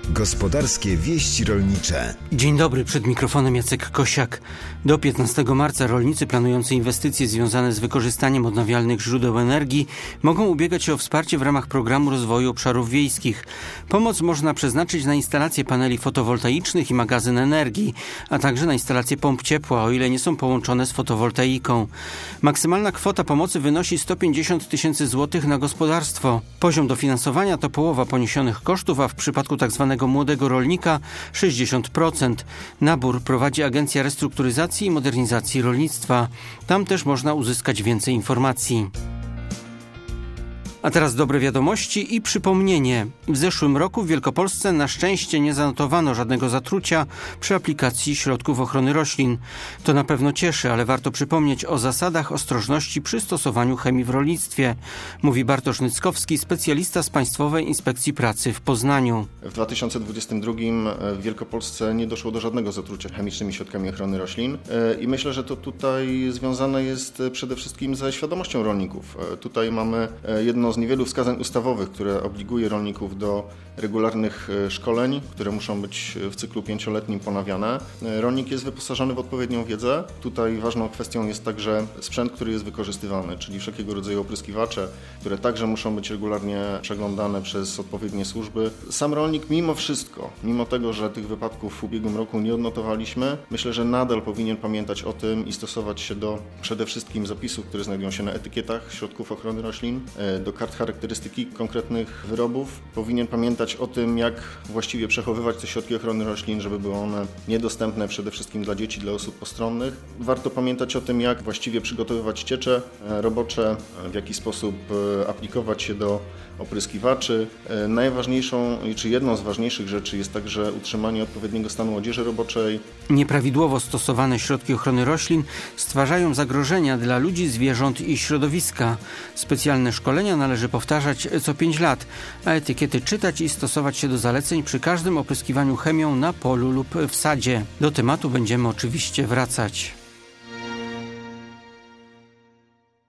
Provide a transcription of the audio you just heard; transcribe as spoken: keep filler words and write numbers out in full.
Gospodarskie wieści rolnicze. Dzień dobry, przed mikrofonem Jacek Kosiak. Do piętnastego marca rolnicy planujący inwestycje związane z wykorzystaniem odnawialnych źródeł energii mogą ubiegać się o wsparcie w ramach Programu Rozwoju Obszarów Wiejskich. Pomoc można przeznaczyć na instalację paneli fotowoltaicznych i magazyn energii, a także na instalację pomp ciepła, o ile nie są połączone z fotowoltaiką. Maksymalna kwota pomocy wynosi sto pięćdziesiąt tysięcy złotych na gospodarstwo. Poziom dofinansowania to połowa poniesionych kosztów, a w przypadku tzw. młodego rolnika sześćdziesiąt procent. Nabór prowadzi Agencja Restrukturyzacji i Modernizacji Rolnictwa. Tam też można uzyskać więcej informacji. A teraz dobre wiadomości i przypomnienie. W zeszłym roku w Wielkopolsce na szczęście nie zanotowano żadnego zatrucia przy aplikacji środków ochrony roślin. To na pewno cieszy, ale warto przypomnieć o zasadach ostrożności przy stosowaniu chemii w rolnictwie, mówi Bartosz Nyckowski, specjalista z Państwowej Inspekcji Pracy w Poznaniu. W dwa tysiące dwudziestym drugim w Wielkopolsce nie doszło do żadnego zatrucia chemicznymi środkami ochrony roślin i myślę, że to tutaj związane jest przede wszystkim ze świadomością rolników. Tutaj mamy jedno z niewielu wskazań ustawowych, które obliguje rolników do regularnych szkoleń, które muszą być w cyklu pięcioletnim ponawiane. Rolnik jest wyposażony w odpowiednią wiedzę. Tutaj ważną kwestią jest także sprzęt, który jest wykorzystywany, czyli wszelkiego rodzaju opryskiwacze, które także muszą być regularnie przeglądane przez odpowiednie służby. Sam rolnik mimo wszystko, mimo tego, że tych wypadków w ubiegłym roku nie odnotowaliśmy, myślę, że nadal powinien pamiętać o tym i stosować się do przede wszystkim zapisów, które znajdują się na etykietach środków ochrony roślin, do kart charakterystyki konkretnych wyrobów. Powinien pamiętać o tym, jak właściwie przechowywać te środki ochrony roślin, żeby były one niedostępne przede wszystkim dla dzieci, dla osób postronnych. Warto pamiętać o tym, jak właściwie przygotowywać ciecze robocze, w jaki sposób aplikować się do opryskiwaczy. Najważniejszą, czy jedną z ważniejszych rzeczy jest także utrzymanie odpowiedniego stanu odzieży roboczej. Nieprawidłowo stosowane środki ochrony roślin stwarzają zagrożenia dla ludzi, zwierząt i środowiska. Specjalne szkolenia należy powtarzać co pięć lat, a etykiety czytać i stosować się do zaleceń przy każdym opryskiwaniu chemią na polu lub w sadzie. Do tematu będziemy oczywiście wracać.